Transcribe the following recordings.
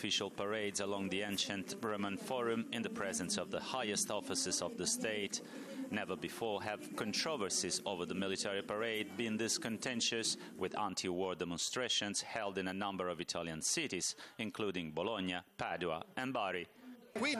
Official parades along the ancient Roman Forum in the presence of the highest offices of the state. Never before have controversies over the military parade been this contentious, with anti-war demonstrations held in a number of Italian cities, including Bologna, Padua and Bari. We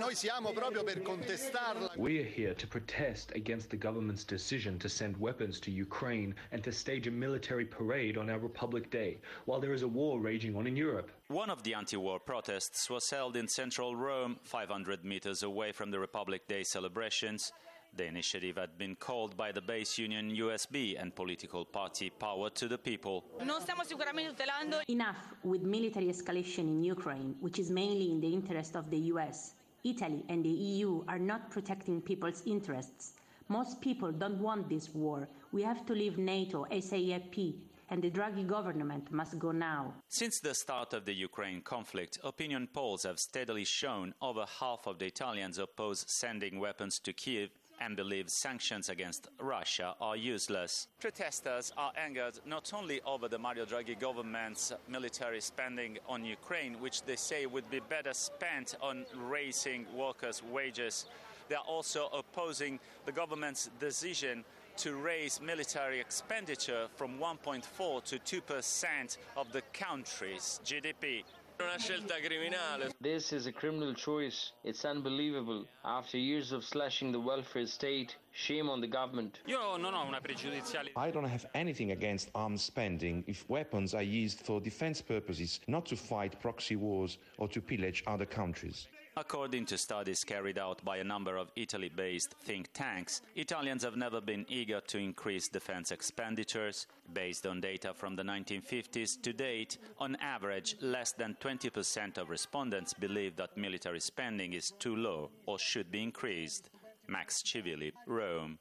are here to protest against the government's decision to send weapons to Ukraine and to stage a military parade on our Republic Day, while there is a war raging on in Europe. One of the anti-war protests was held in central Rome, 500 meters away from the Republic Day celebrations. The initiative had been called by the base union USB and political party Power to the People. Enough with military escalation in Ukraine, which is mainly in the interest of the US. Italy and the EU are not protecting people's interests. Most people don't want this war. We have to leave NATO ASAP, and the Draghi government must go now. Since the start of the Ukraine conflict, opinion polls have steadily shown over half of the Italians oppose sending weapons to Kiev and believe sanctions against Russia are useless. Protesters are angered not only over the Mario Draghi government's military spending on Ukraine, which they say would be better spent on raising workers' wages. They are also opposing the government's decision to raise military expenditure from 1.4 to 2% of the country's GDP. This is a criminal choice. It's unbelievable. After years of slashing the welfare state, shame on the government. I don't have anything against arms spending if weapons are used for defense purposes, not to fight proxy wars or to pillage other countries. According to studies carried out by a number of Italy-based think tanks, Italians have never been eager to increase defense expenditures. Based on data from the 1950s to date, on average, less than 20% of respondents believe that military spending is too low or should be increased. Max Civili, Rome.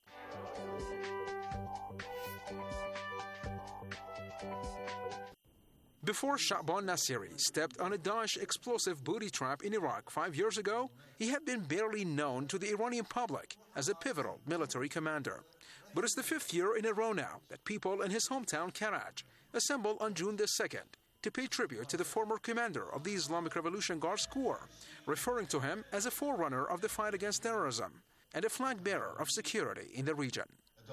Before Sha'ban Nassiri stepped on a Daesh explosive booty trap in Iraq 5 years ago, he had been barely known to the Iranian public as a pivotal military commander. But it's the 5th year in a row now that people in his hometown Karaj assemble on June the 2nd to pay tribute to the former commander of the Islamic Revolution Guards Corps, referring to him as a forerunner of the fight against terrorism and a flag bearer of security in the region.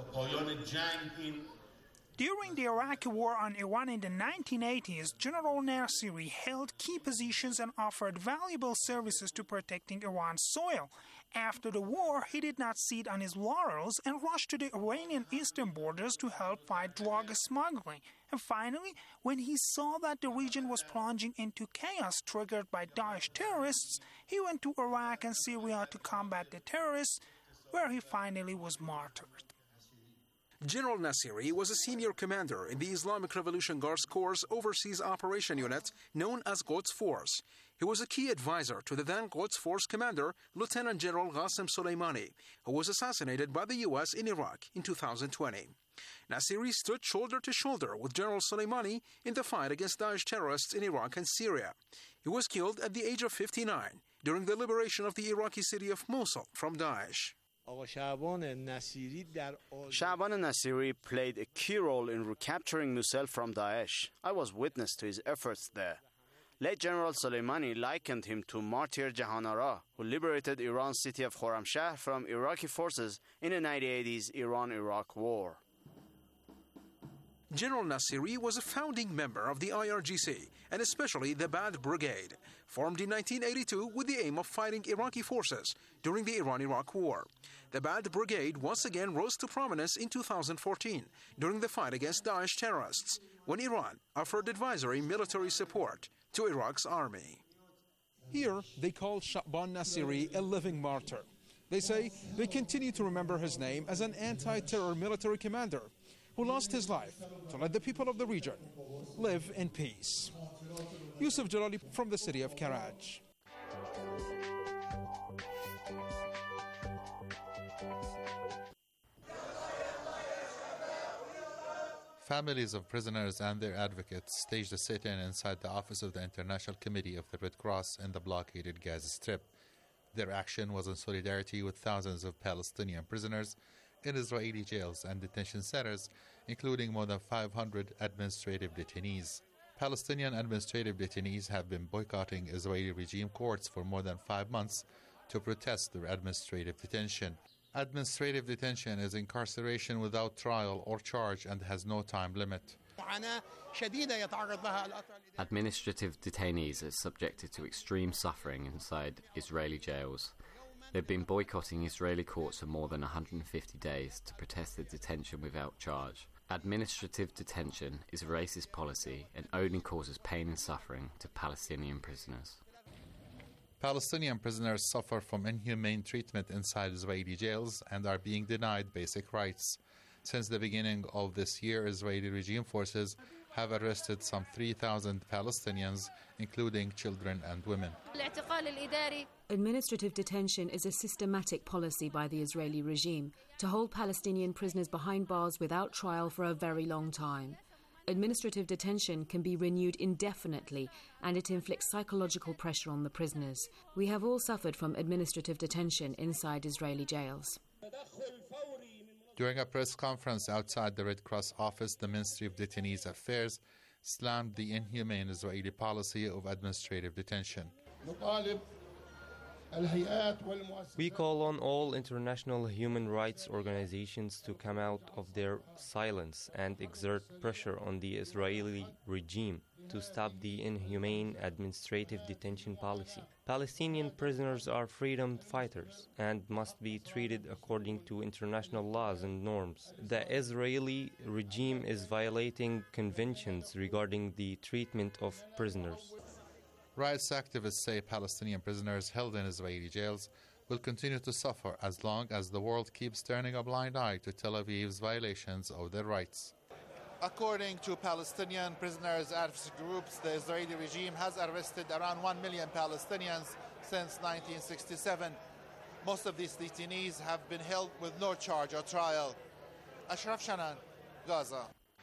During the Iraqi war on Iran in the 1980s, General Nassiri held key positions and offered valuable services to protecting Iran's soil. After the war, he did not sit on his laurels and rushed to the Iranian eastern borders to help fight drug smuggling. And finally, when he saw that the region was plunging into chaos triggered by Daesh terrorists, he went to Iraq and Syria to combat the terrorists, where he finally was martyred. General Nassiri was a senior commander in the Islamic Revolution Guards Corps' overseas operation unit known as Quds Force. He was a key advisor to the then Quds Force commander, Lieutenant General Qasem Soleimani, who was assassinated by the U.S. in Iraq in 2020. Nassiri stood shoulder to shoulder with General Soleimani in the fight against Daesh terrorists in Iraq and Syria. He was killed at the age of 59 during the liberation of the Iraqi city of Mosul from Daesh. Sha'ban Nassiri played a key role in recapturing Mosul from Daesh. I was witness to his efforts there. Late General Soleimani likened him to martyr Jahanara, who liberated Iran's city of Khorramshahr from Iraqi forces in the 1980s Iran-Iraq war. General Nassiri was a founding member of the IRGC, and especially the Badr Brigade, formed in 1982 with the aim of fighting Iraqi forces during the Iran-Iraq War. The Badr Brigade once again rose to prominence in 2014 during the fight against Daesh terrorists, when Iran offered advisory military support to Iraq's army. Here, they call Sha'ban Nassiri a living martyr. They say they continue to remember his name as an anti-terror military commander who lost his life to let the people of the region live in peace. Yusuf Jalali from the city of Karaj. Families of prisoners and their advocates staged a sit-in inside the office of the International Committee of the Red Cross in the blockaded Gaza Strip. Their action was in solidarity with thousands of Palestinian prisoners in Israeli jails and detention centers, including more than 500 administrative detainees. Palestinian administrative detainees have been boycotting Israeli regime courts for more than 5 months to protest their administrative detention. Administrative detention is incarceration without trial or charge and has no time limit. Administrative detainees are subjected to extreme suffering inside Israeli jails. They've been boycotting Israeli courts for more than 150 days to protest the detention without charge. Administrative detention is a racist policy and only causes pain and suffering to Palestinian prisoners. Palestinian prisoners suffer from inhumane treatment inside Israeli jails and are being denied basic rights. Since the beginning of this year, Israeli regime forces have arrested some 3,000 Palestinians, including children and women. Administrative detention is a systematic policy by the Israeli regime to hold Palestinian prisoners behind bars without trial for a very long time. Administrative detention can be renewed indefinitely, and it inflicts psychological pressure on the prisoners. We have all suffered from administrative detention inside Israeli jails. During a press conference outside the Red Cross office, the Ministry of Detainees Affairs slammed the inhumane Israeli policy of administrative detention. We call on all international human rights organizations to come out of their silence and exert pressure on the Israeli regime to stop the inhumane administrative detention policy. Palestinian prisoners are freedom fighters and must be treated according to international laws and norms. The Israeli regime is violating conventions regarding the treatment of prisoners. Rights activists say Palestinian prisoners held in Israeli jails will continue to suffer as long as the world keeps turning a blind eye to Tel Aviv's violations of their rights. According to Palestinian prisoners' advocacy groups, the Israeli regime has arrested around 1 million Palestinians since 1967. Most of these detainees have been held with no charge or trial. Ashraf Shanan, Gaza.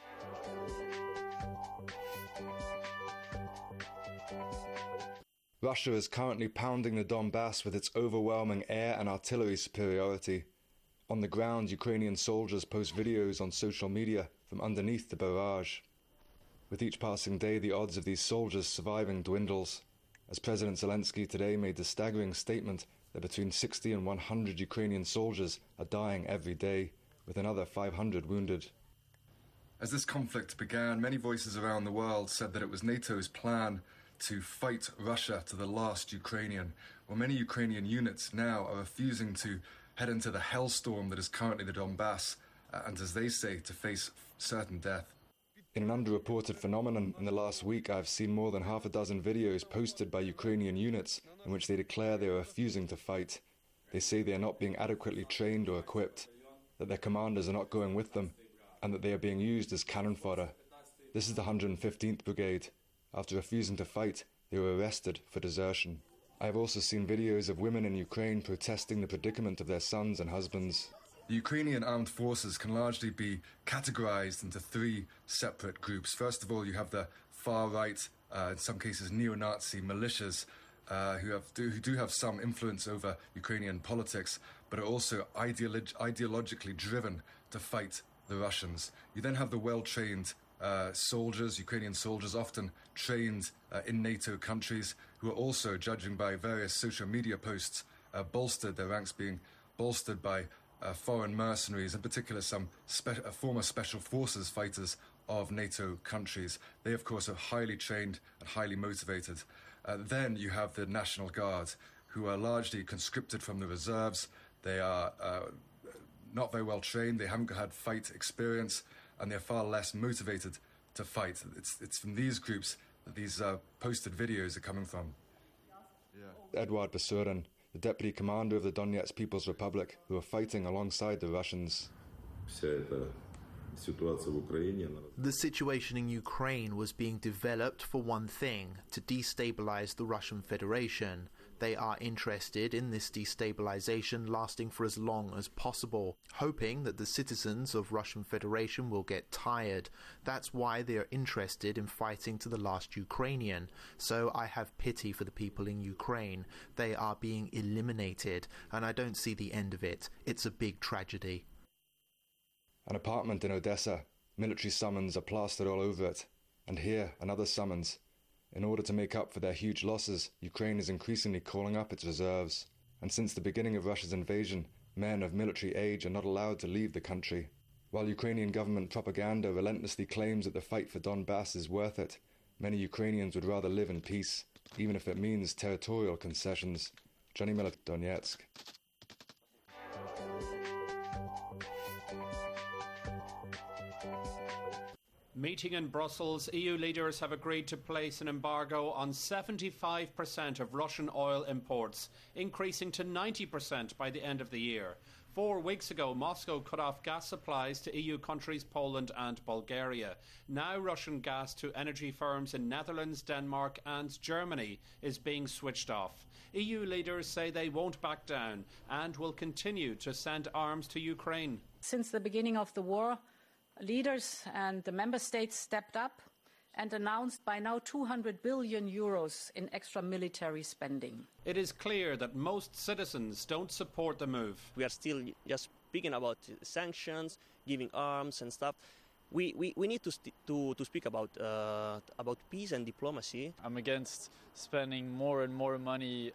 Russia is currently pounding the Donbass with its overwhelming air and artillery superiority. On the ground, Ukrainian soldiers post videos on social media from underneath the barrage. With each passing day, the odds of these soldiers surviving dwindles, as President Zelensky today made the staggering statement that between 60 and 100 Ukrainian soldiers are dying every day, with another 500 wounded. As this conflict began, many voices around the world said that it was NATO's plan to fight Russia to the last Ukrainian. Well, many Ukrainian units now are refusing to head into the hellstorm that is currently the Donbass, and as they say, to face certain death. In an underreported phenomenon, in the last week I've seen more than half a dozen videos posted by Ukrainian units in which they declare they are refusing to fight. They say they are not being adequately trained or equipped, that their commanders are not going with them, and that they are being used as cannon fodder. This is the 115th Brigade. After refusing to fight, they were arrested for desertion. I have also seen videos of women in Ukraine protesting the predicament of their sons and husbands. The Ukrainian armed forces can largely be categorized into three separate groups. First of all, you have the far-right, in some cases neo-Nazi militias, who do have some influence over Ukrainian politics, but are also ideologically driven to fight the Russians. You then have the well-trained soldiers, Ukrainian soldiers, often trained in NATO countries, who are also, judging by various social media posts, bolstered, their ranks being bolstered by foreign mercenaries, in particular some former special forces fighters of NATO countries. They, of course, are highly trained and highly motivated. Then you have the National Guard, who are largely conscripted from the reserves. They are not very well trained, they haven't had fight experience, and they're far less motivated to fight. It's from these groups that these posted videos are coming from. Eduard Basurin, the deputy commander of the Donetsk People's Republic, who are fighting alongside the Russians. The situation in Ukraine was being developed for one thing, to destabilize the Russian Federation. They are interested in this destabilization lasting for as long as possible, hoping that the citizens of Russian Federation will get tired. That's why they are interested in fighting to the last Ukrainian. So I have pity for the people in Ukraine. They are being eliminated, and I don't see the end of it. It's a big tragedy. An apartment in Odessa. Military summons are plastered all over it. And here, another summons. In order to make up for their huge losses, Ukraine is increasingly calling up its reserves. And since the beginning of Russia's invasion, men of military age are not allowed to leave the country. While Ukrainian government propaganda relentlessly claims that the fight for Donbass is worth it, many Ukrainians would rather live in peace, even if it means territorial concessions. Johnny Miller, Donetsk. Meeting in Brussels, EU leaders have agreed to place an embargo on 75% of Russian oil imports, increasing to 90% by the end of the year. 4 weeks ago, Moscow cut off gas supplies to EU countries Poland and Bulgaria. Now Russian gas to energy firms in Netherlands, Denmark and Germany is being switched off. EU leaders say they won't back down and will continue to send arms to Ukraine. Since the beginning of the war, leaders and the member states stepped up and announced by now 200 billion euros in extra military spending. It is clear that most citizens don't support the move. We are still just speaking about sanctions, giving arms and stuff. We need to speak about peace and diplomacy. I'm against spending more and more money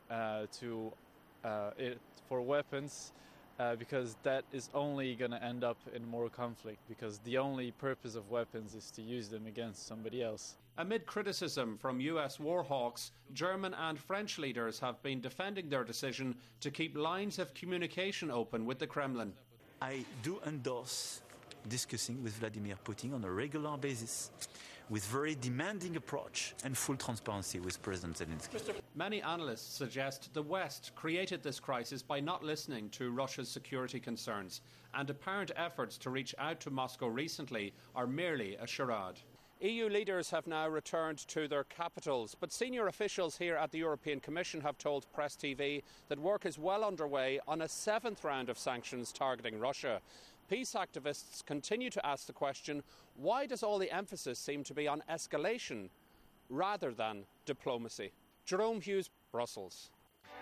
for weapons. Because that is only going to end up in more conflict, because the only purpose of weapons is to use them against somebody else. Amid criticism from US war hawks, German and French leaders have been defending their decision to keep lines of communication open with the Kremlin. I do endorse discussing with Vladimir Putin on a regular basis, with very demanding approach and full transparency with President Zelensky. Many analysts suggest the West created this crisis by not listening to Russia's security concerns, and apparent efforts to reach out to Moscow recently are merely a charade. EU leaders have now returned to their capitals, but senior officials here at the European Commission have told Press TV that work is well underway on a 7th round of sanctions targeting Russia. Peace activists continue to ask the question, why does all the emphasis seem to be on escalation rather than diplomacy? Jerome Hughes, Brussels.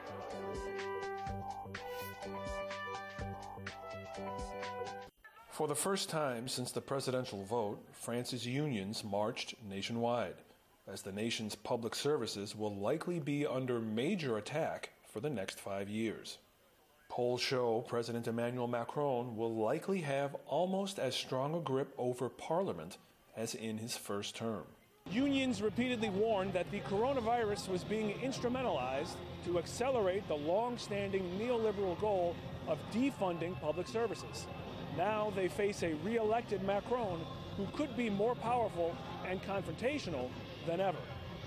For the first time since the presidential vote, France's unions marched nationwide, as the nation's public services will likely be under major attack for the next 5 years. Polls show President Emmanuel Macron will likely have almost as strong a grip over Parliament as in his first term. Unions repeatedly warned that the coronavirus was being instrumentalized to accelerate the long-standing neoliberal goal of defunding public services. Now they face a re-elected Macron who could be more powerful and confrontational than ever.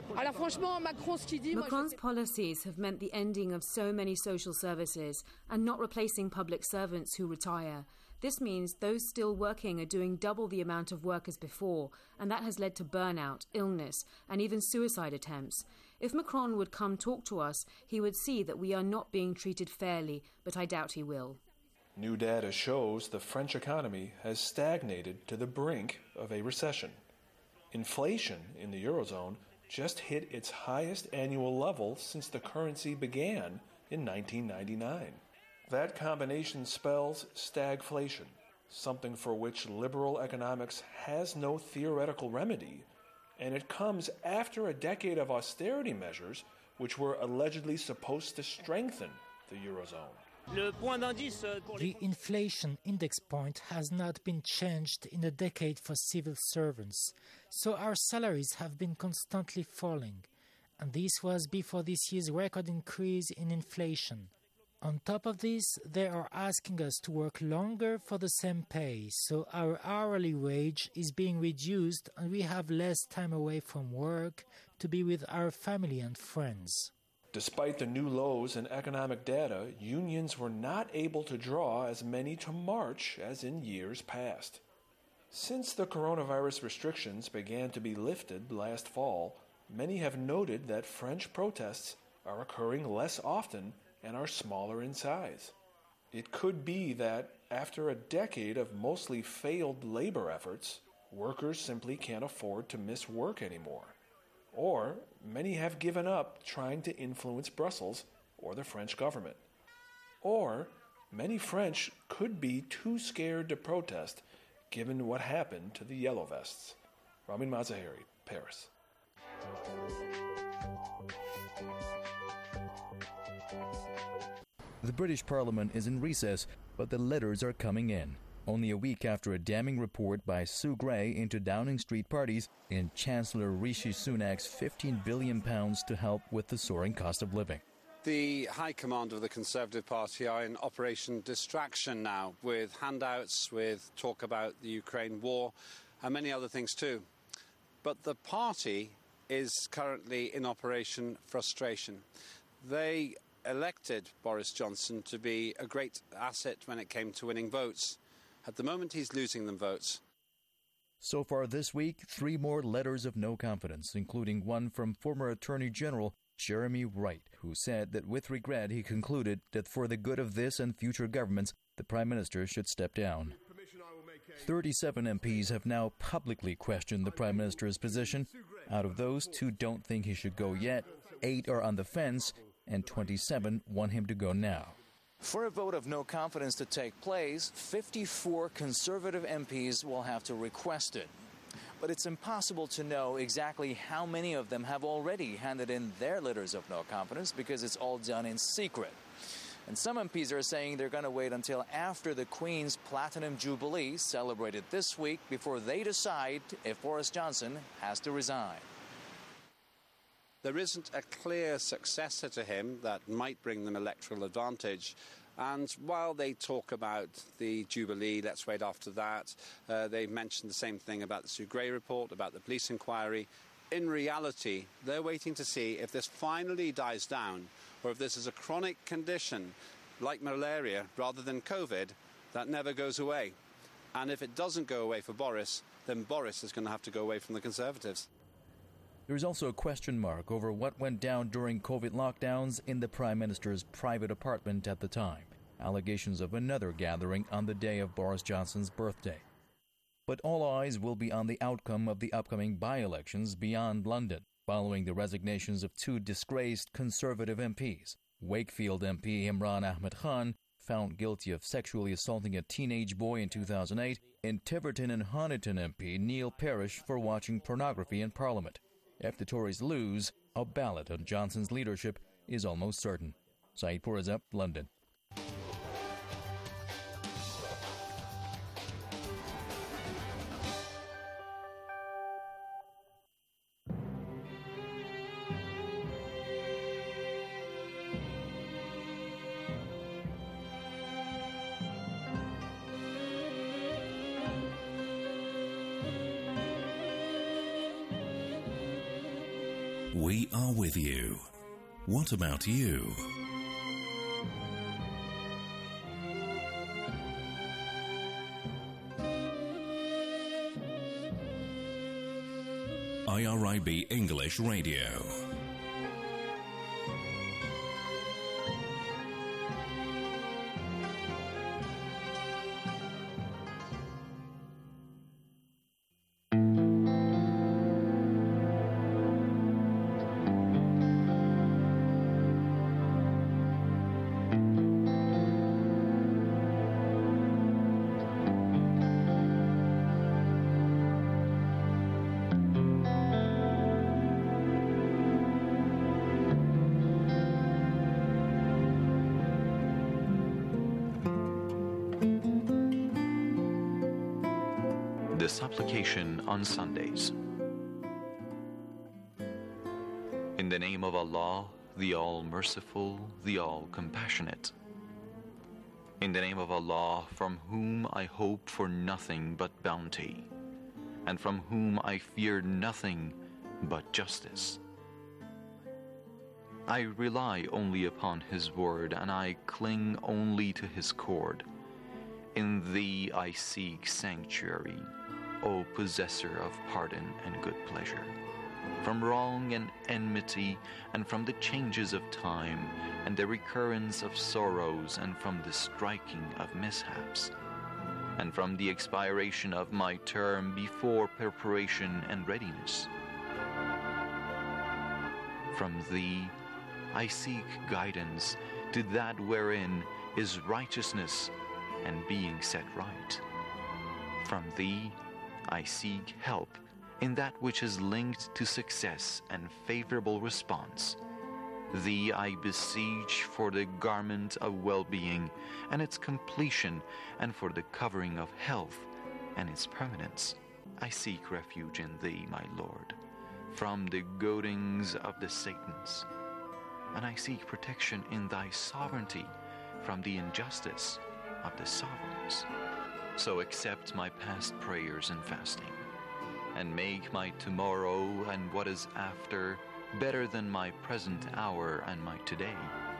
Macron's policies have meant the ending of so many social services and not replacing public servants who retire. This means those still working are doing double the amount of work as before, and that has led to burnout, illness, and even suicide attempts. If Macron would come talk to us, he would see that we are not being treated fairly, but I doubt he will. New data shows the French economy has stagnated to the brink of a recession. Inflation in the Eurozone just hit its highest annual level since the currency began in 1999. That combination spells stagflation, something for which liberal economics has no theoretical remedy, and it comes after a decade of austerity measures which were allegedly supposed to strengthen the Eurozone. The inflation index point has not been changed in a decade for civil servants, so our salaries have been constantly falling, and this was before this year's record increase in inflation. On top of this, they are asking us to work longer for the same pay, so our hourly wage is being reduced and we have less time away from work to be with our family and friends. Despite the new lows in economic data, unions were not able to draw as many to March as in years past. Since the coronavirus restrictions began to be lifted last fall, many have noted that French protests are occurring less often and are smaller in size. It could be that, after a decade of mostly failed labor efforts, workers simply can't afford to miss work anymore. Or many have given up trying to influence Brussels or the French government. Or many French could be too scared to protest given what happened to the Yellow Vests. Ramin Mazaheri, Paris. The British Parliament is in recess, but the letters are coming in. Only a week after a damning report by Sue Gray into Downing Street parties in Chancellor Rishi Sunak's £15 billion to help with the soaring cost of living. The High Command of the Conservative Party are in Operation Distraction now, with handouts, with talk about the Ukraine war, and many other things too. But the party is currently in Operation Frustration. They elected Boris Johnson to be a great asset when it came to winning votes. At the moment, he's losing them votes. So far this week, 3 more letters of no confidence, including one from former Attorney General Jeremy Wright, who said that with regret he concluded that for the good of this and future governments, the Prime Minister should step down. 37 MPs have now publicly questioned the Prime Minister's position. Out of those, 2 don't think he should go yet, 8 are on the fence, and 27 want him to go now. For a vote of no confidence to take place, 54 Conservative MPs will have to request it. But it's impossible to know exactly how many of them have already handed in their letters of no confidence because it's all done in secret. And some MPs are saying they're going to wait until after the Queen's Platinum Jubilee, celebrated this week, before they decide if Boris Johnson has to resign. There isn't a clear successor to him that might bring them electoral advantage. And while they talk about the Jubilee, let's wait after that, they mentioned the same thing about the Sue Gray report, about the police inquiry. In reality, they're waiting to see if this finally dies down or if this is a chronic condition like malaria rather than COVID that never goes away. And if it doesn't go away for Boris, then Boris is going to have to go away from the Conservatives. There is also a question mark over what went down during COVID lockdowns in the Prime Minister's private apartment at the time. Allegations of another gathering on the day of Boris Johnson's birthday. But all eyes will be on the outcome of the upcoming by-elections beyond London, following the resignations of 2 disgraced Conservative MPs. Wakefield MP Imran Ahmed Khan, found guilty of sexually assaulting a teenage boy in 2008, and Tiverton and Honiton MP Neil Parish for watching pornography in Parliament. If the Tories lose, a ballot on Johnson's leadership is almost certain. Saeed Pourazab, London. We are with you. What about you? IRIB English Radio. The supplication on Sundays. In the name of Allah, the All-Merciful, the All-Compassionate. In the name of Allah, from whom I hope for nothing but bounty, and from whom I fear nothing but justice. I rely only upon His word, and I cling only to His cord. In Thee I seek sanctuary, O possessor of pardon and good pleasure, from wrong and enmity, and from the changes of time, and the recurrence of sorrows, and from the striking of mishaps, and from the expiration of my term before preparation and readiness. From Thee I seek guidance to that wherein is righteousness and being set right. From Thee I seek help in that which is linked to success and favorable response. Thee I beseech for the garment of well-being and its completion, and for the covering of health and its permanence. I seek refuge in Thee, my Lord, from the goadings of the Satans, and I seek protection in Thy sovereignty from the injustice of the sovereigns. So accept my past prayers and fasting, and make my tomorrow and what is after better than my present hour and my today.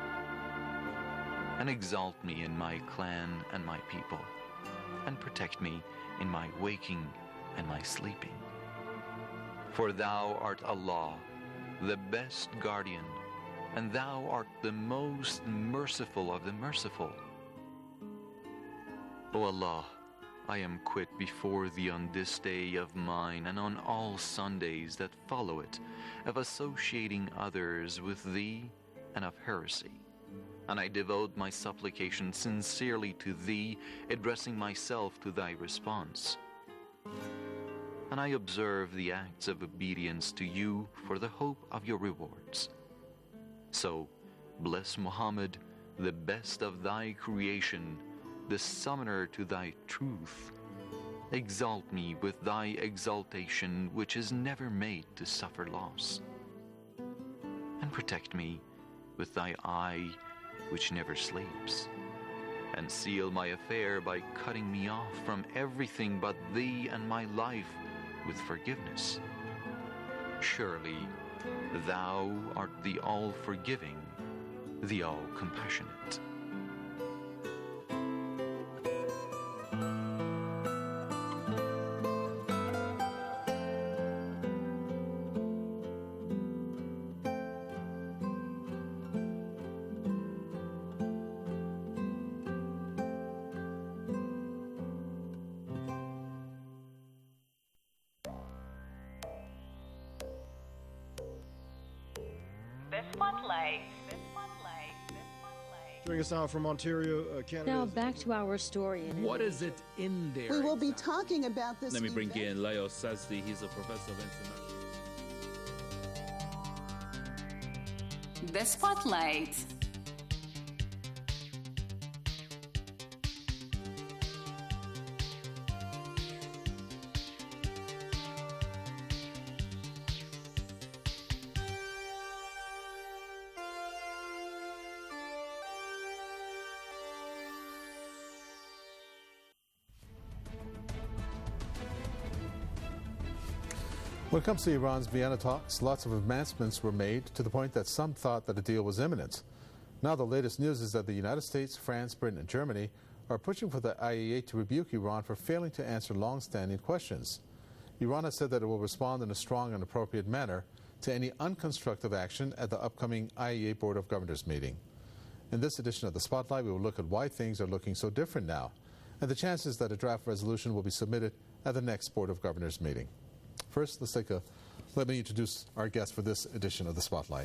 And exalt me in my clan and my people, and protect me in my waking and my sleeping. For Thou art Allah, the best guardian, and Thou art the most merciful of the merciful. O Allah, I am quit before Thee on this day of mine, and on all Sundays that follow it, of associating others with Thee and of heresy. And I devote my supplication sincerely to Thee, addressing myself to Thy response. And I observe the acts of obedience to You for the hope of Your rewards. So, bless Muhammad, the best of Thy creation, the summoner to Thy truth. Exalt me with Thy exaltation, which is never made to suffer loss. And protect me with Thy eye, which never sleeps. And seal my affair by cutting me off from everything but Thee and my life with forgiveness. Surely, Thou art the all-forgiving, the all-compassionate. Joining us now from Ontario, Canada. Now back to our story. What is it in there? We will be talking about this. Let me bring in Leo Sazdi. He's a professor of international. The Spotlight. When it comes to Iran's Vienna talks, lots of advancements were made to the point that some thought that a deal was imminent. Now the latest news is that the United States, France, Britain, and Germany are pushing for the IAEA to rebuke Iran for failing to answer long-standing questions. Iran has said that it will respond in a strong and appropriate manner to any unconstructive action at the upcoming IAEA Board of Governors meeting. In this edition of The Spotlight, we will look at why things are looking so different now, and the chances that a draft resolution will be submitted at the next Board of Governors meeting. First, let me introduce our guest for this edition of The Spotlight.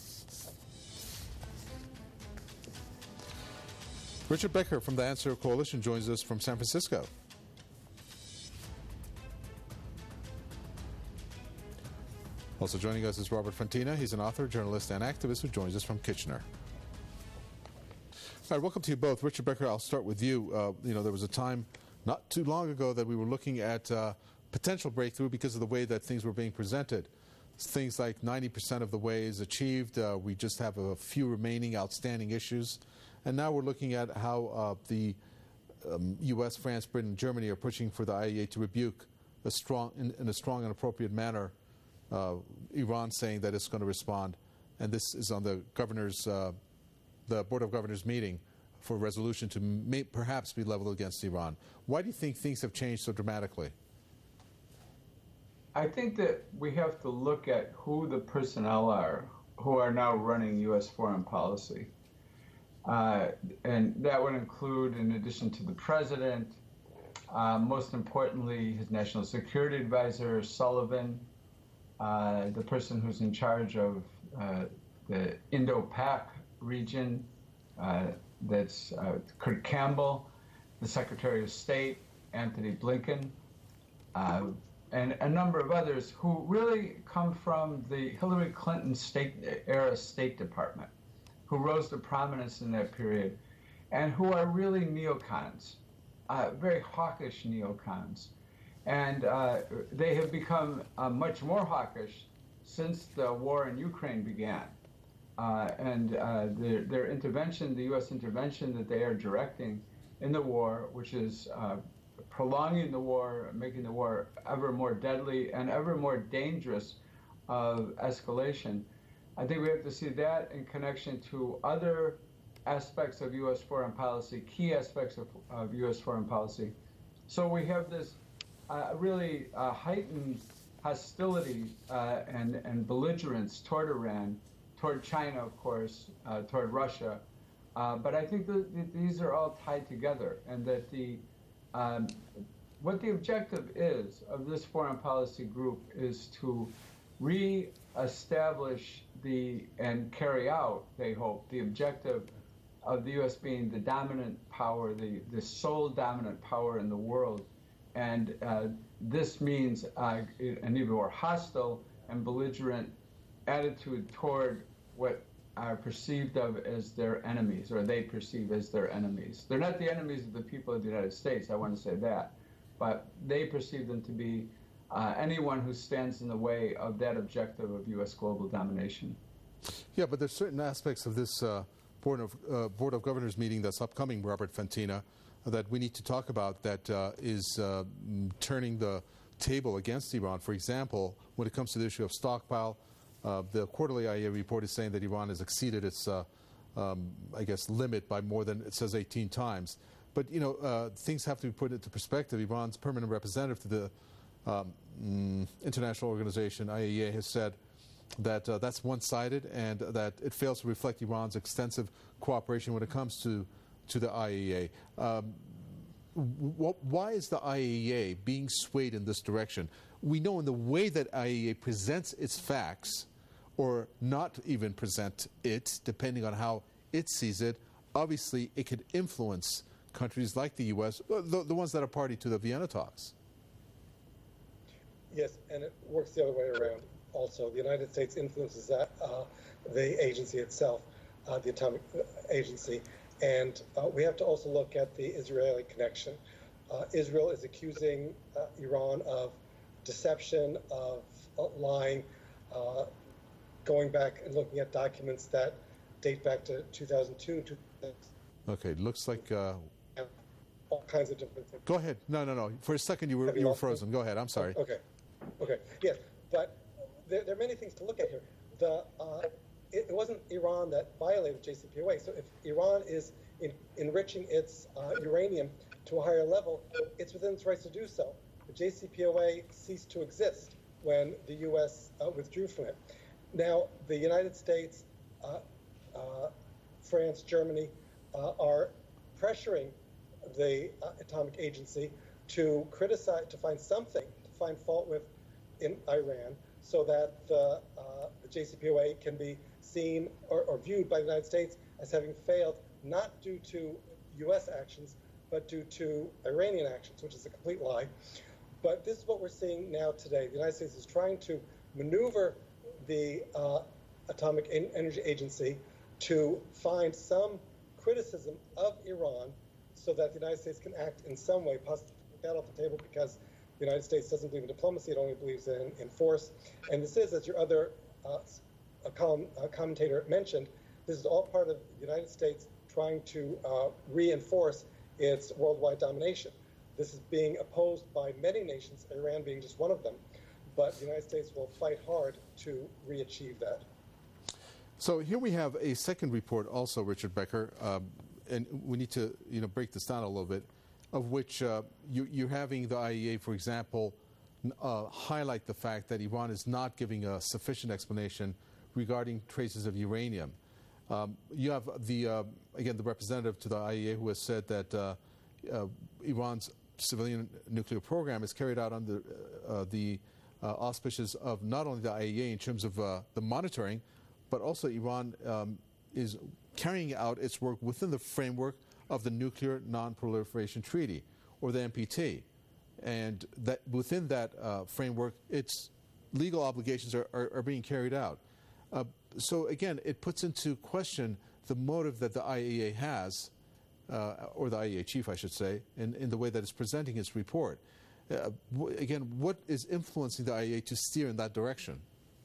Richard Becker from the Answer Coalition joins us from San Francisco. Also joining us is Robert Fantina. He's an author, journalist, and activist who joins us from Kitchener. All right, welcome to you both. Richard Becker, I'll start with you. There was a time not too long ago that we were looking at potential breakthrough because of the way that things were being presented. Things like 90% of the way is achieved. We just have a few remaining outstanding issues. And now we're looking at how the U.S., France, Britain, and Germany are pushing for the IAEA to rebuke in a strong and appropriate manner Iran, saying that it's going to respond. And this is on the Board of Governors meeting for a resolution to perhaps be leveled against Iran. Why do you think things have changed so dramatically? I think that we have to look at who the personnel are who are now running U.S. foreign policy. And that would include, in addition to the president, most importantly, his national security advisor, Sullivan, the person who's in charge of the Indo-Pac region, that's Kurt Campbell, the Secretary of State, Anthony Blinken, and a number of others who really come from the Hillary Clinton era State Department, who rose to prominence in that period, and who are really neocons, very hawkish neocons. And they have become much more hawkish since the war in Ukraine began. Their intervention, the U.S. intervention that they are directing in the war, which is prolonging the war, making the war ever more deadly and ever more dangerous of escalation. I think we have to see that in connection to other aspects of U.S. foreign policy, key aspects of U.S. foreign policy. So we have this really heightened hostility and belligerence toward Iran, toward China, of course, toward Russia. But I think that these are all tied together, and that what the objective is of this foreign policy group is to re-establish and carry out, they hope, the objective of the U.S. being the dominant power, the sole dominant power in the world. And this means an even more hostile and belligerent attitude toward what are perceived of as their enemies, or they perceive as their enemies. They're not the enemies of the people of the United States, I want to say that, but they perceive them to be anyone who stands in the way of that objective of U.S. global domination. Yeah, but there's certain aspects of this Board of Governors meeting that's upcoming, Robert Fantina, that we need to talk about that is turning the table against Iran. For example, when it comes to the issue of stockpile, the quarterly IAEA report is saying that Iran has exceeded its, limit by more than, it says, 18 times. But, things have to be put into perspective. Iran's permanent representative to the international organization, IAEA, has said that that's one-sided and that it fails to reflect Iran's extensive cooperation when it comes to the IAEA. Why is the IAEA being swayed in this direction? We know in the way that IAEA presents its facts, or not even present it, depending on how it sees it, obviously it could influence countries like the U.S., the ones that are party to the Vienna talks. Yes, and it works the other way around also. The United States influences that, the agency itself, the Atomic Agency. And we have to also look at the Israeli connection. Israel is accusing Iran of deception, of lying, going back and looking at documents that date back to 2002. Okay, looks like... all kinds of different things. Go ahead. No. For a second you were frozen. Go ahead. I'm sorry. Okay. Yes, but there are many things to look at here. It wasn't Iran that violated JCPOA. So if Iran is enriching its uranium to a higher level, it's within its rights to do so. The JCPOA ceased to exist when the U.S. Withdrew from it. Now, the United States, France, Germany are pressuring the Atomic Agency to criticize, to find fault with in Iran, so that the JCPOA can be seen or viewed by the United States as having failed, not due to U.S. actions, but due to Iranian actions, which is a complete lie. But this is what we're seeing now today. The United States is trying to maneuver the Atomic Energy Agency to find some criticism of Iran so that the United States can act in some way, possibly put that off the table, because the United States doesn't believe in diplomacy, it only believes in force. And this is, as your other commentator mentioned, this is all part of the United States trying to reinforce its worldwide domination. This is being opposed by many nations, Iran being just one of them, but the United States will fight hard to re-achieve that. So here we have a second report also, Richard Becker, and we need to break this down a little bit, of which you're having the IAEA, for example, highlight the fact that Iran is not giving a sufficient explanation regarding traces of uranium. You have the representative to the IAEA who has said that Iran's civilian nuclear program is carried out under the auspices of not only the IAEA in terms of the monitoring, but also Iran is carrying out its work within the framework of the Nuclear Non-Proliferation Treaty, or the NPT. and that within that framework, its legal obligations are being carried out. So again, it puts into question the motive that the IAEA has, or the IAEA chief, I should say, in the way that it's presenting its report. Again, what is influencing the IAEA to steer in that direction?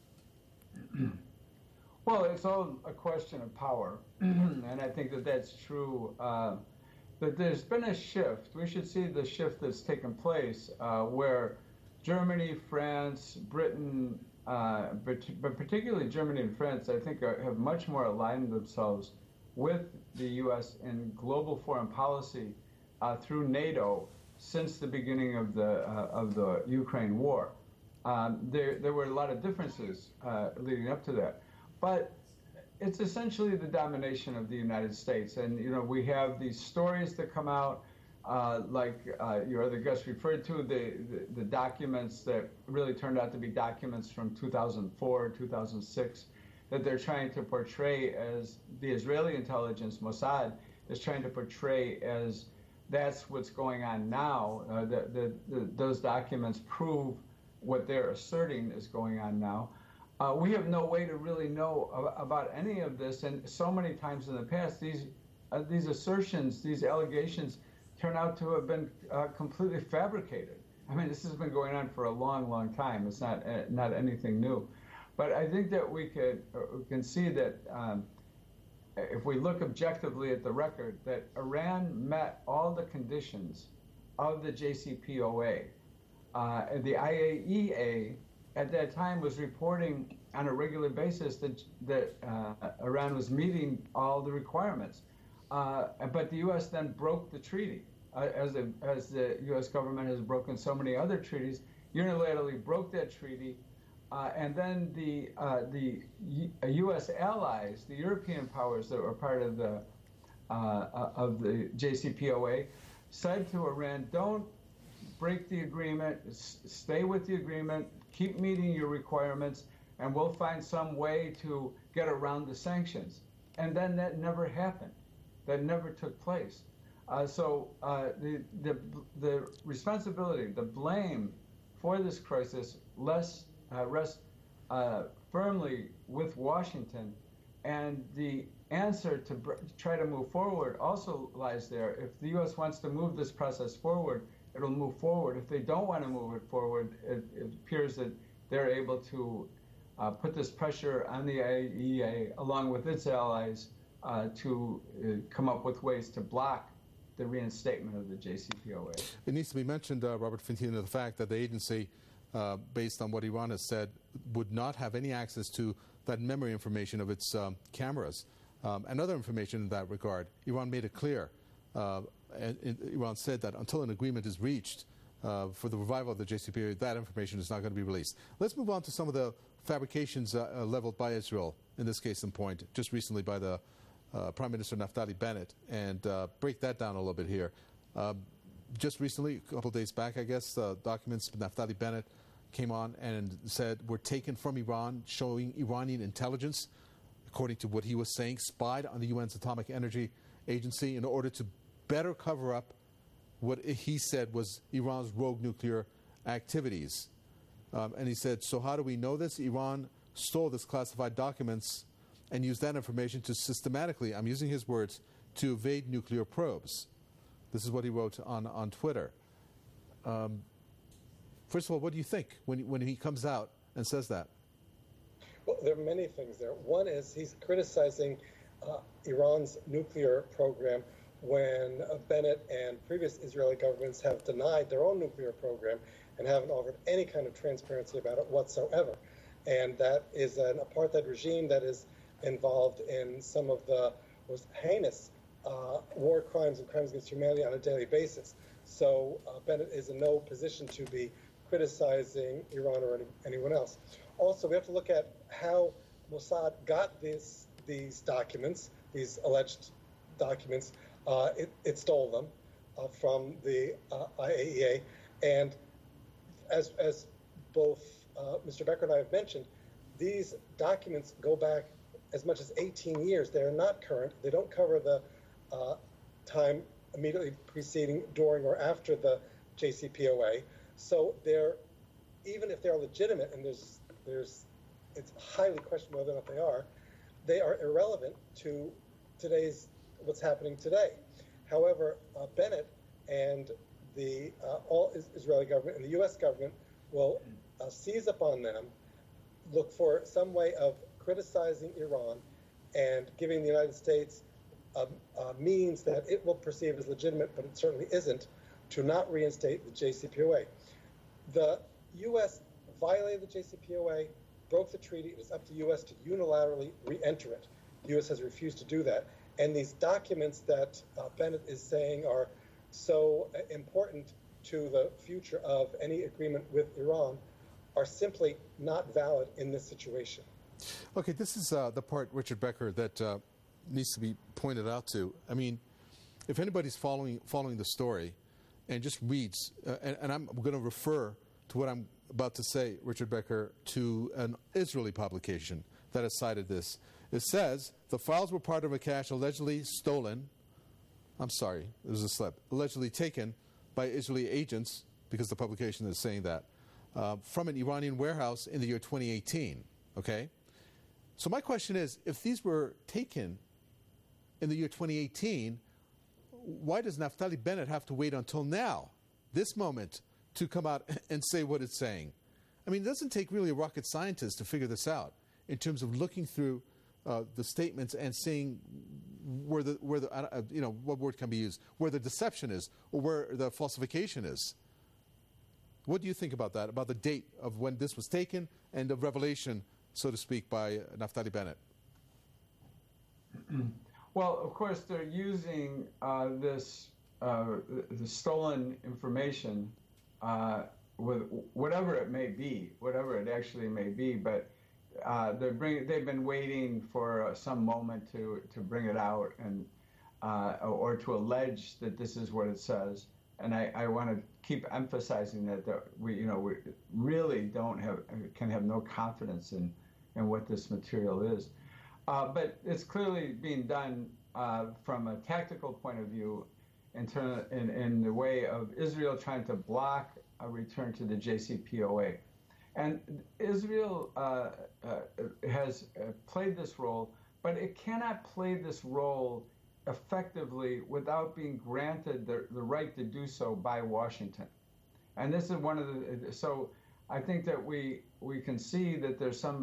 Well, it's all a question of power, and I think that that's true. That there's been a shift. We should see the shift that's taken place where Germany, France, Britain, but particularly Germany and France, I think have much more aligned themselves with the U.S. in global foreign policy through NATO since the beginning of the Ukraine war. There were a lot of differences leading up to that, but it's essentially the domination of the United States. And we have these stories that come out, like your other guest referred to, the documents that really turned out to be documents from 2004, 2006, that they're trying to portray as the Israeli intelligence, Mossad, is trying to portray as that's what's going on now. Those documents prove what they're asserting is going on now. We have no way to really know about any of this, and so many times in the past, these assertions, these allegations, turn out to have been completely fabricated. I mean, this has been going on for a long, long time. It's not anything new, but I think that we can see that if we look objectively at the record, that Iran met all the conditions of the JCPOA. The IAEA at that time was reporting on a regular basis that Iran was meeting all the requirements. But the U.S. then broke the treaty, as the U.S. government has broken so many other treaties, unilaterally broke that treaty. And then the U.S. allies, the European powers that were part of the JCPOA, said to Iran, don't break the agreement, stay with the agreement, keep meeting your requirements, and we'll find some way to get around the sanctions. And then that never happened. That never took place. So the responsibility, the blame for this crisis rests firmly with Washington, and the answer to try to move forward also lies there. If the U.S. wants to move this process forward, it'll move forward. If they don't want to move it forward, it appears that they're able to put this pressure on the IAEA, along with its allies, to come up with ways to block the reinstatement of the JCPOA. It needs to be mentioned, Robert Fintino, the fact that the agency, based on what Iran has said, would not have any access to that memory information of its cameras and other information in that regard. Iran made it clear. Iran said that until an agreement is reached for the revival of the JCPOA, that information is not going to be released. Let's move on to some of the fabrications leveled by Israel, in this case in point, just recently by the Prime Minister Naftali Bennett, and break that down a little bit here. Just recently, a couple of days back, I guess, documents Naftali Bennett came on and said were taken from Iran, showing Iranian intelligence, according to what he was saying, spied on the UN's Atomic Energy Agency in order to better cover up what he said was Iran's rogue nuclear activities. And he said, so how do we know this? Iran stole this classified documents and used that information to systematically, I'm using his words, to evade nuclear probes. This is what he wrote on Twitter. First of all, what do you think when he comes out and says that? Well, there are many things there. One is he's criticizing Iran's nuclear program when Bennett and previous Israeli governments have denied their own nuclear program and haven't offered any kind of transparency about it whatsoever. And that is an apartheid regime that is involved in some of the most heinous war crimes and crimes against humanity on a daily basis. So Bennett is in no position to be criticizing Iran or anyone else. Also, we have to look at how Mossad got these documents, these alleged documents. It stole them from the IAEA, and as both Mr. Becker and I have mentioned, these documents go back as much as 18 years. They are not current. They don't cover the time immediately preceding, during, or after the JCPOA. So even if they're legitimate, and it's highly questionable whether or not they are irrelevant to what's happening today. However, Bennett and the all Israeli government and the U.S. government will seize upon them, look for some way of criticizing Iran and giving the United States means that it will perceive as legitimate, but it certainly isn't, to not reinstate the JCPOA. The U.S. violated the JCPOA, broke the treaty. It is up to the U.S. to unilaterally re-enter it. The U.S. has refused to do that. And these documents that Bennett is saying are so important to the future of any agreement with Iran are simply not valid in this situation. Okay, this is the part, Richard Becker, that needs to be pointed out to. I mean, if anybody's following the story and just reads, and I'm going to refer to what I'm about to say, Richard Becker, to an Israeli publication that has cited this. It says, the files were part of a cache allegedly stolen, there's a slip, allegedly taken by Israeli agents, because the publication is saying that, from an Iranian warehouse in the year 2018, okay? So my question is, if these were taken in the year 2018, why does Naftali Bennett have to wait until now, this moment, to come out and say what it's saying? I mean, it doesn't take really a rocket scientist to figure this out in terms of looking through the statements and seeing where the what word can be used, where the deception is or where the falsification is. What do you think about that, about the date of when this was taken and the revelation, so to speak, by Naftali Bennett? Well, of course, they're using the stolen information with whatever it may be, whatever it actually may be, but they've been waiting for some moment to bring it out and or to allege that this is what it says. And I want to keep emphasizing that we really can have no confidence in what this material is. But it's clearly being done from a tactical point of view in the way of Israel trying to block a return to the JCPOA. And Israel has played this role, but it cannot play this role effectively without being granted the right to do so by Washington. And this is one of the, so I think that we can see that there's some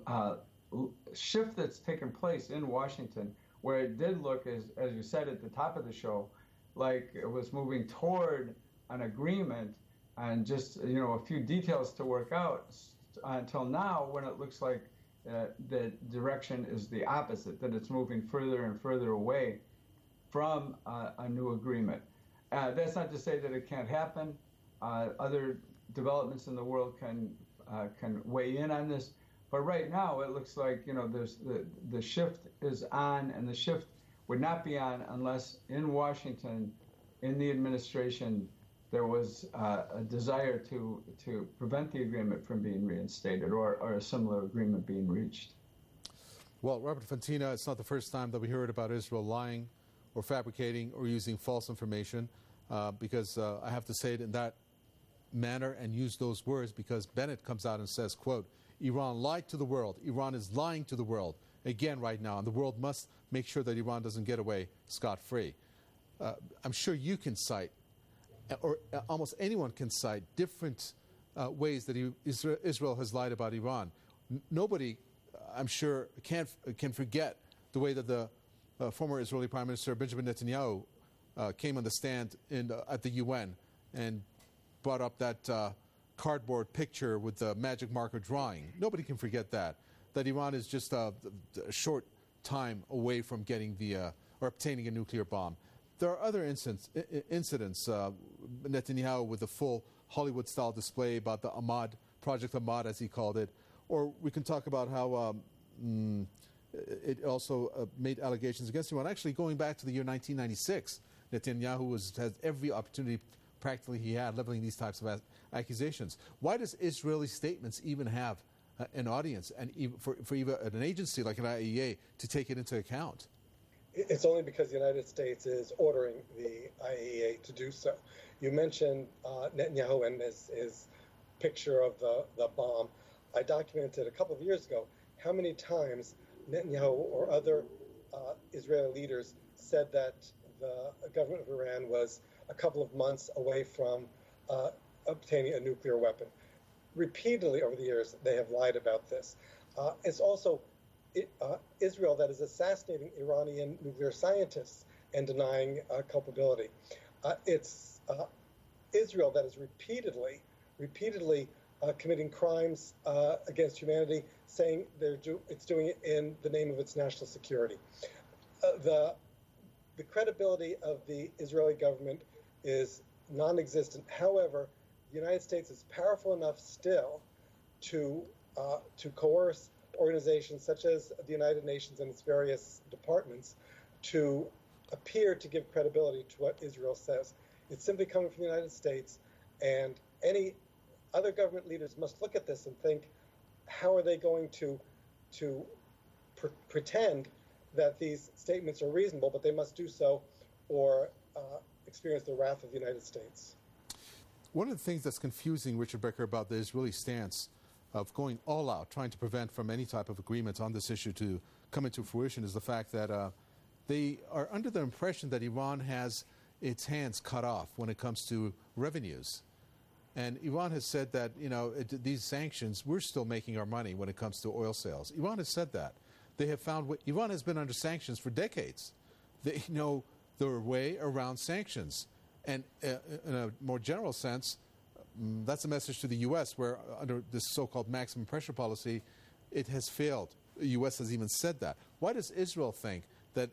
shift that's taken place in Washington, where it did look, as you said at the top of the show, like it was moving toward an agreement and just a few details to work out, until now when it looks like the direction is the opposite, that it's moving further and further away from a new agreement. That's not to say that it can't happen. Other developments in the world can weigh in on this, but right now it looks like there's the shift is on, and the shift would not be on unless in Washington, in the administration, there was a desire to prevent the agreement from being reinstated or a similar agreement being reached. Well, Robert Fantina, it's not the first time that we heard about Israel lying or fabricating or using false information, because I have to say it in that manner and use those words because Bennett comes out and says, quote, Iran lied to the world. Iran is lying to the world again right now, and the world must make sure that Iran doesn't get away scot-free. I'm sure you can cite, or almost anyone can cite, different ways that Israel has lied about Iran. Nobody, I'm sure, can forget the way that the former Israeli Prime Minister Benjamin Netanyahu came on the stand at the UN and brought up that cardboard picture with the magic marker drawing. Nobody can forget that Iran is just a short time away from getting or obtaining a nuclear bomb. There are other incidents, Netanyahu with the full Hollywood-style display about the Ahmad, Project Ahmad as he called it, or we can talk about how it also made allegations against Iran. Actually, going back to the year 1996, Netanyahu has every opportunity practically he had leveling these types of accusations. Why does Israeli statements even have an audience and even for even an agency like an IAEA to take it into account? it's only because the United States is ordering the IAEA to do so. You mentioned Netanyahu and his picture of the bomb. I documented a couple of years ago how many times Netanyahu or other Israeli leaders said that the government of Iran was a couple of months away from obtaining a nuclear weapon. Repeatedly over the years, they have lied about this. It's also Israel that is assassinating Iranian nuclear scientists and denying culpability. It's Israel that is repeatedly committing crimes against humanity, saying it's doing it in the name of its national security. The credibility of the Israeli government is non-existent. However, the United States is powerful enough still to coerce organizations such as the United Nations and its various departments to appear to give credibility to what Israel says. It's simply coming from the United States, and any other government leaders must look at this and think, how are they going to pretend that these statements are reasonable, but they must do so or experience the wrath of the United States. One of the things that's confusing, Richard Becker, about the Israeli stance of going all out, trying to prevent from any type of agreement on this issue to come into fruition, is the fact that they are under the impression that Iran has its hands cut off when it comes to revenues. And Iran has said that, these sanctions, we're still making our money when it comes to oil sales. Iran has said that. They have found Iran has been under sanctions for decades. They know their way around sanctions. And in a more general sense, that's a message to the U.S., where under this so-called maximum pressure policy, it has failed. The U.S. has even said that. Why does Israel think that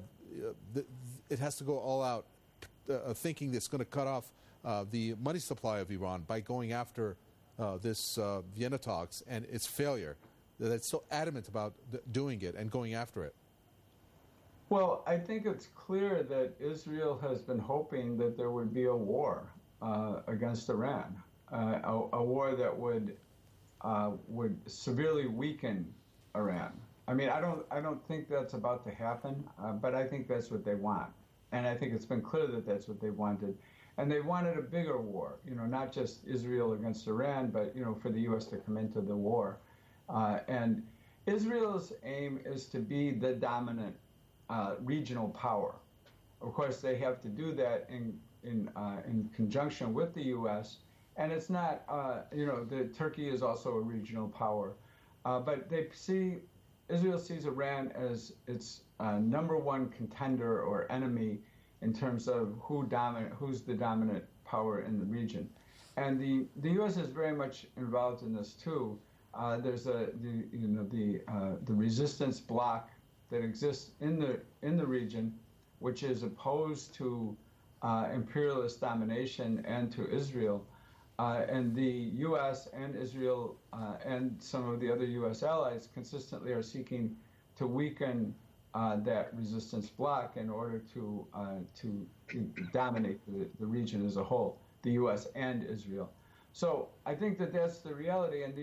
it has to go all out, thinking that it's going to cut off the money supply of Iran by going after this Vienna talks and its failure, that it's so adamant about doing it and going after it? Well, I think it's clear that Israel has been hoping that there would be a war against Iran, a war that would severely weaken Iran. I mean, I don't think that's about to happen, but I think that's what they want, and I think it's been clear that that's what they wanted, and they wanted a bigger war. Not just Israel against Iran, but for the U.S. to come into the war, and Israel's aim is to be the dominant regional power. Of course, they have to do that in conjunction with the U.S. And it's not, Turkey is also a regional power, but Israel sees Iran as its number one contender or enemy in terms of who's the dominant power in the region. And the U.S. is very much involved in this too. There's the resistance bloc that exists in the region, which is opposed to imperialist domination and to Israel, and the U.S. and Israel and some of the other U.S. allies consistently are seeking to weaken that resistance bloc in order to dominate the region as a whole, the U.S. and Israel. So I think that that's the reality, and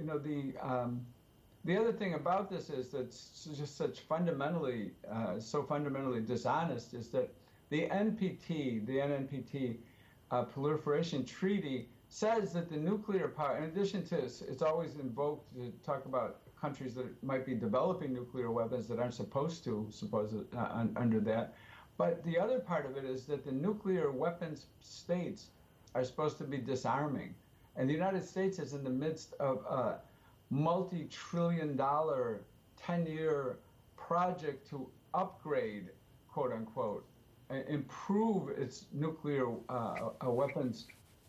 the other thing about this is that it's just so fundamentally dishonest is that the NPT Proliferation Treaty says that the nuclear power, in addition to it's always invoked to talk about countries that might be developing nuclear weapons that aren't supposed to, under that. But the other part of it is that the nuclear weapons states are supposed to be disarming. And the United States is in the midst of a multi-trillion-dollar, 10-year project to upgrade, quote unquote, improve its nuclear weapons,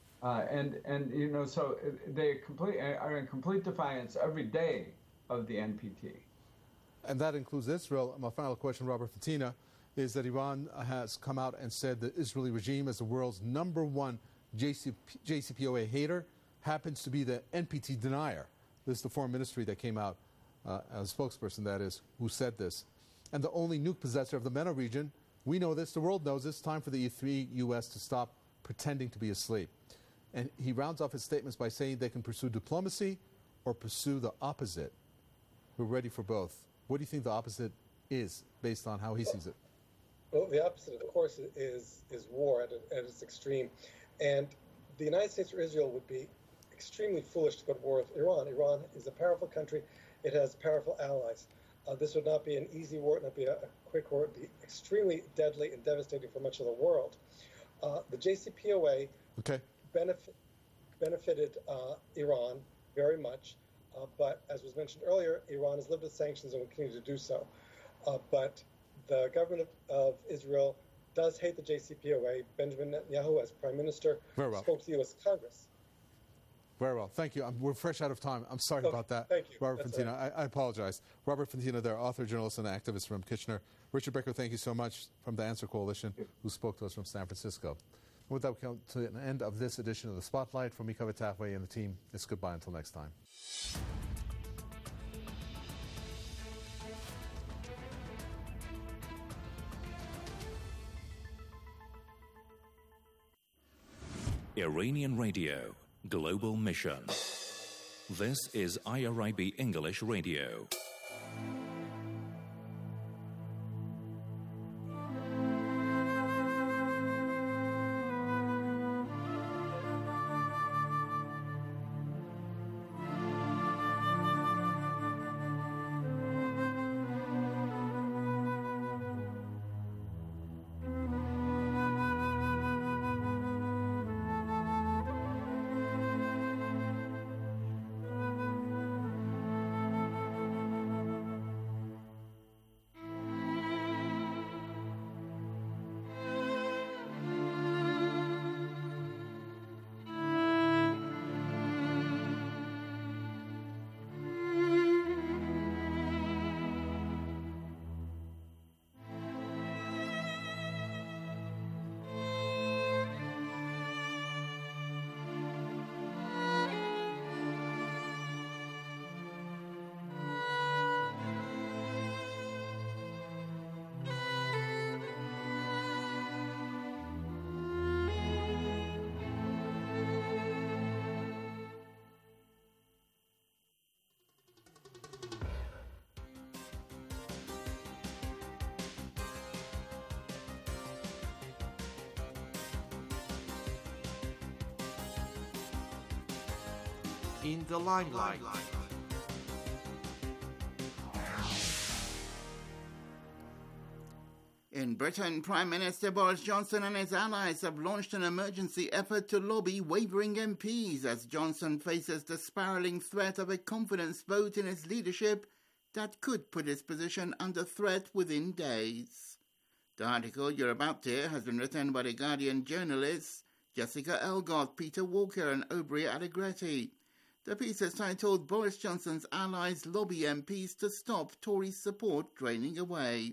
so they are in complete defiance every day of the NPT. And that includes Israel. My final question, Robert Fatina, is that Iran has come out and said the Israeli regime is the world's number one JCPOA hater, happens to be the NPT denier. This is the foreign ministry that came out, as a spokesperson, that is, who said this. And the only nuke possessor of the MENA region. We know this, the world knows this. Time for the E3 U.S. to stop pretending to be asleep. And he rounds off his statements by saying they can pursue diplomacy or pursue the opposite. We're ready for both. What do you think the opposite is, based on how he sees it? Well, the opposite, of course, is war at its extreme. And the United States or Israel would be extremely foolish to go to war with Iran. Iran is a powerful country. It has powerful allies. This would not be an easy war. It would not be a quick war. It would be extremely deadly and devastating for much of the world. The JCPOA benefited Iran very much. But as was mentioned earlier, Iran has lived with sanctions and will continue to do so. But the government of Israel does hate the JCPOA. Benjamin Netanyahu, as Prime Minister, spoke to the U.S. Congress. Very well. Thank you. We're fresh out of time. I'm sorry about that. Thank you. Robert Fantino, I apologize. Robert Fantino there, author, journalist, and activist from Kitchener. Richard Becker, thank you so much, from the Answer Coalition, who spoke to us from San Francisco. And with that, we come to the end of this edition of The Spotlight. From me, Kaveh Tafway, and the team, it's goodbye until next time. Iranian Radio, Global Mission. This is IRIB English Radio. In the limelight. In Britain, Prime Minister Boris Johnson and his allies have launched an emergency effort to lobby wavering MPs as Johnson faces the spiralling threat of a confidence vote in his leadership that could put his position under threat within days. The article you're about to hear has been written by The Guardian journalists Jessica Elgott, Peter Walker and Aubrey Allegretti. The piece is titled Boris Johnson's Allies Lobby MPs to Stop Tory Support Draining Away.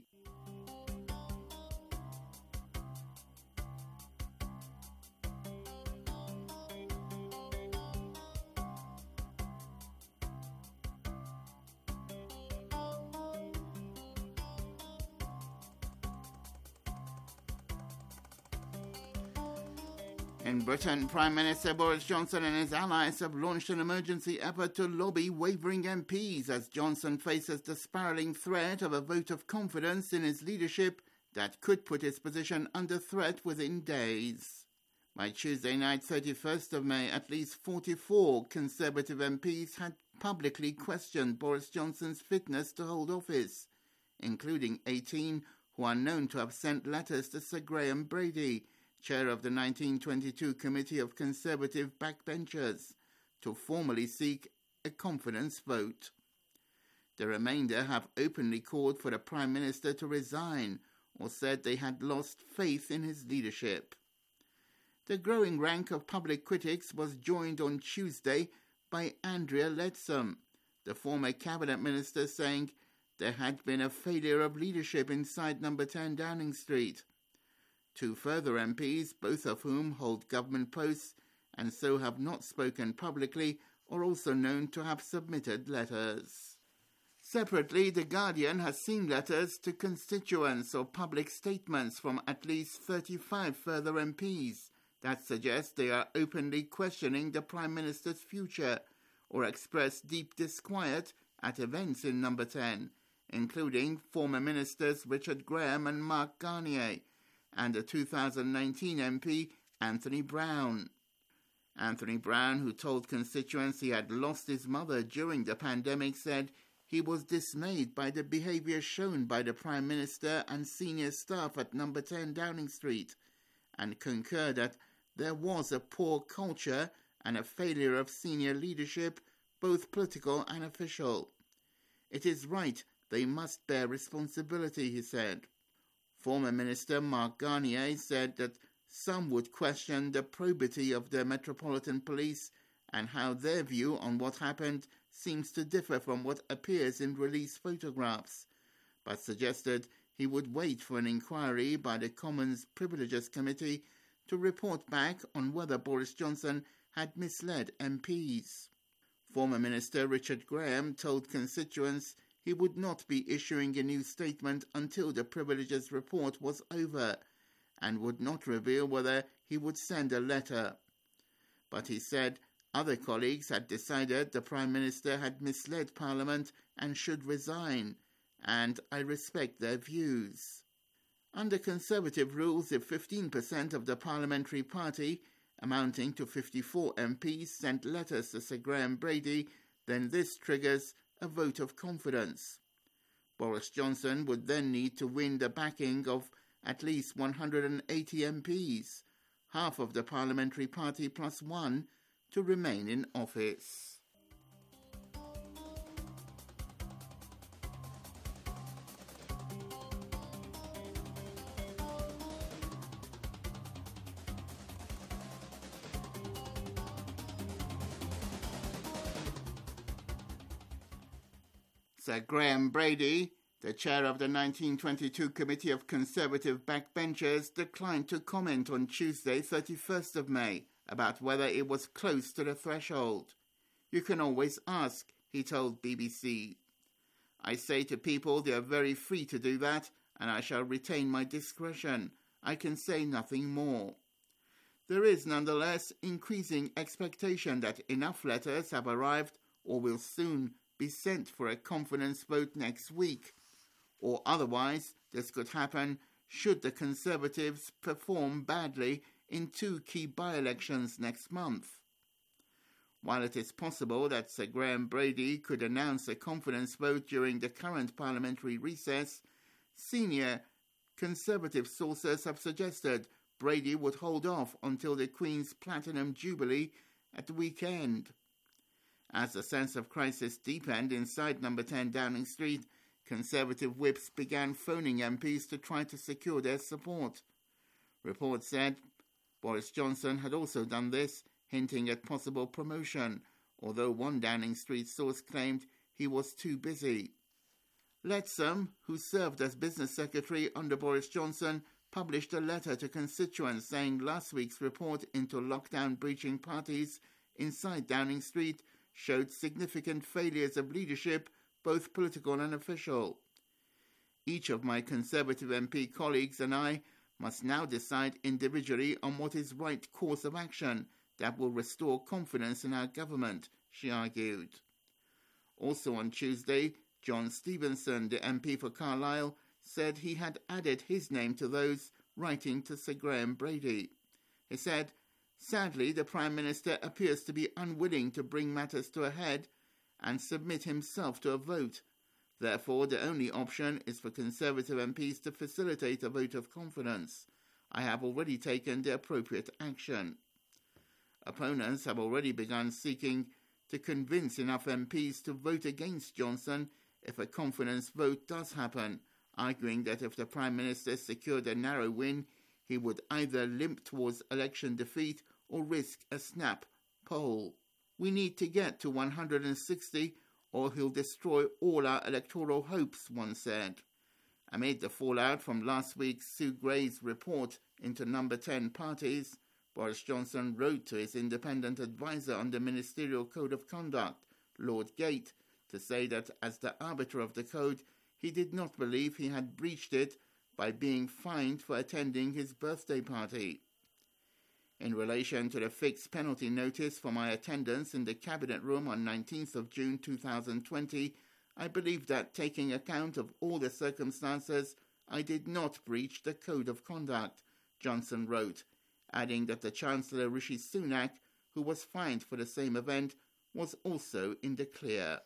In Britain, Prime Minister Boris Johnson and his allies have launched an emergency effort to lobby wavering MPs as Johnson faces the spiralling threat of a vote of confidence in his leadership that could put his position under threat within days. By Tuesday night, 31st of May, at least 44 Conservative MPs had publicly questioned Boris Johnson's fitness to hold office, including 18 who are known to have sent letters to Sir Graham Brady, chair of the 1922 Committee of Conservative Backbenchers, to formally seek a confidence vote. The remainder have openly called for the Prime Minister to resign or said they had lost faith in his leadership. The growing rank of public critics was joined on Tuesday by Andrea Leadsom, the former cabinet minister, saying there had been a failure of leadership inside No. 10 Downing Street. Two further MPs, both of whom hold government posts and so have not spoken publicly, are also known to have submitted letters. Separately, The Guardian has seen letters to constituents or public statements from at least 35 further MPs that suggest they are openly questioning the Prime Minister's future or express deep disquiet at events in No. 10, including former ministers Richard Graham and Mark Garnier, and the 2019 MP Anthony Brown. Anthony Brown, who told constituents he had lost his mother during the pandemic, said he was dismayed by the behaviour shown by the Prime Minister and senior staff at number 10 Downing Street, and concurred that there was a poor culture and a failure of senior leadership, both political and official. It is right, they must bear responsibility, he said. Former Minister Mark Garnier said that some would question the probity of the Metropolitan Police and how their view on what happened seems to differ from what appears in released photographs, but suggested he would wait for an inquiry by the Commons Privileges Committee to report back on whether Boris Johnson had misled MPs. Former Minister Richard Graham told constituents he would not be issuing a new statement until the Privileges report was over, and would not reveal whether he would send a letter. But he said other colleagues had decided the Prime Minister had misled Parliament and should resign, and I respect their views. Under Conservative rules, if 15% of the parliamentary party, amounting to 54 MPs, sent letters to Sir Graham Brady, then this triggers a vote of confidence. Boris Johnson would then need to win the backing of at least 180 MPs, half of the parliamentary party plus one, to remain in office. Sir Graham Brady, the chair of the 1922 Committee of Conservative Backbenchers, declined to comment on Tuesday, 31st of May, about whether it was close to the threshold. You can always ask, he told BBC. I say to people they are very free to do that, and I shall retain my discretion. I can say nothing more. There is nonetheless increasing expectation that enough letters have arrived or will soon be sent for a confidence vote next week, or otherwise this could happen should the Conservatives perform badly in two key by-elections next month. While it is possible that Sir Graham Brady could announce a confidence vote during the current parliamentary recess, senior Conservative sources have suggested Brady would hold off until the Queen's Platinum Jubilee at the weekend. As the sense of crisis deepened inside number 10 Downing Street, Conservative whips began phoning MPs to try to secure their support. Reports said Boris Johnson had also done this, hinting at possible promotion, although one Downing Street source claimed he was too busy. Leadsom, who served as business secretary under Boris Johnson, published a letter to constituents saying last week's report into lockdown-breaching parties inside Downing Street showed significant failures of leadership, both political and official. Each of my Conservative MP colleagues and I must now decide individually on what is right course of action that will restore confidence in our government, she argued. Also on Tuesday, John Stevenson, the MP for Carlisle, said he had added his name to those writing to Sir Graham Brady. He said, sadly, the Prime Minister appears to be unwilling to bring matters to a head and submit himself to a vote. Therefore, the only option is for Conservative MPs to facilitate a vote of confidence. I have already taken the appropriate action. Opponents have already begun seeking to convince enough MPs to vote against Johnson if a confidence vote does happen, arguing that if the Prime Minister secured a narrow win, he would either limp towards election defeat or risk a snap poll. We need to get to 160 or he'll destroy all our electoral hopes, one said. Amid the fallout from last week's Sue Gray's report into number 10 parties, Boris Johnson wrote to his independent advisor on the Ministerial Code of Conduct, Lord Gate, to say that as the arbiter of the code, he did not believe he had breached it by being fined for attending his birthday party. In relation to the fixed penalty notice for my attendance in the Cabinet Room on 19th of June 2020, I believe that taking account of all the circumstances, I did not breach the code of conduct, Johnson wrote, adding that the Chancellor Rishi Sunak, who was fined for the same event, was also in the clear.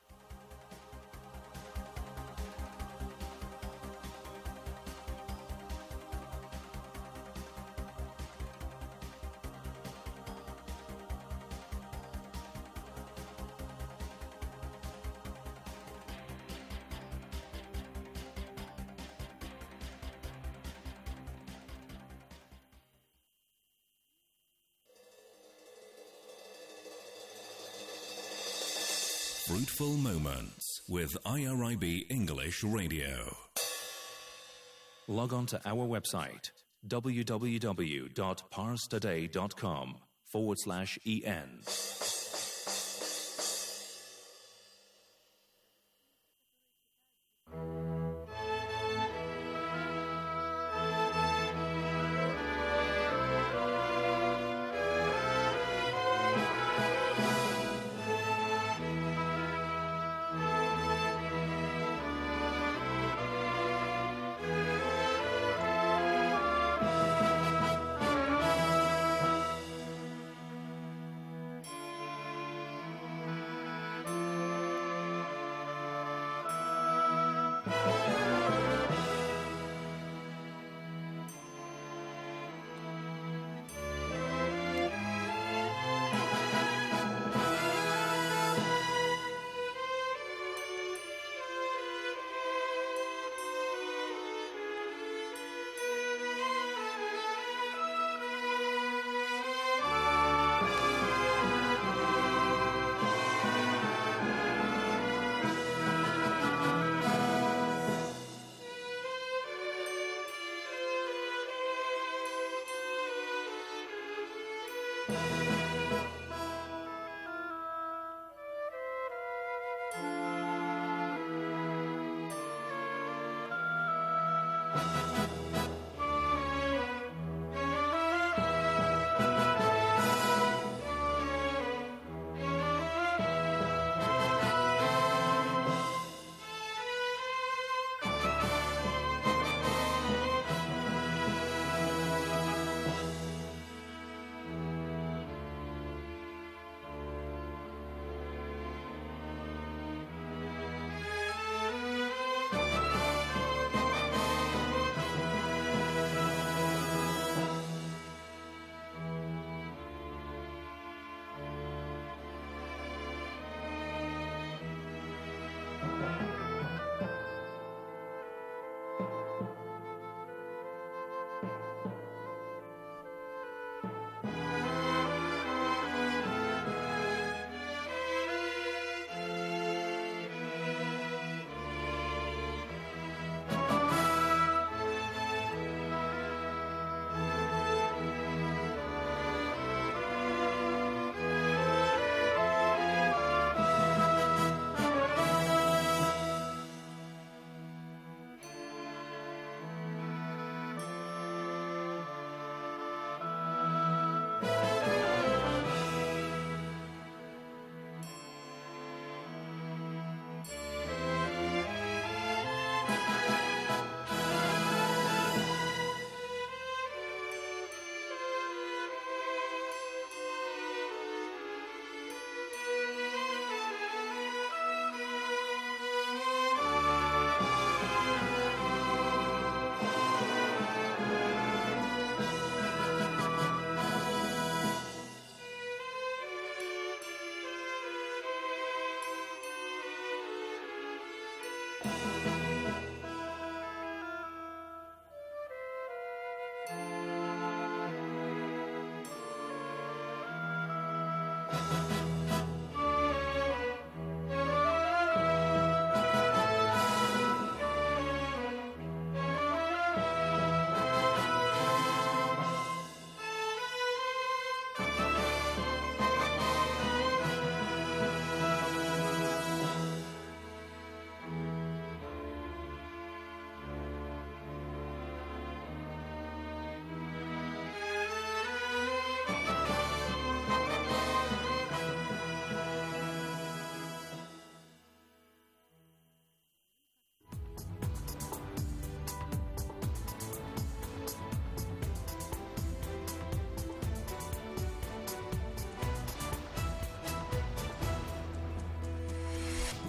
Fruitful Moments with IRIB English Radio. Log on to our website www.parstoday.com/en.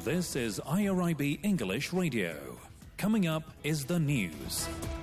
This is IRIB English Radio. Coming up is the news.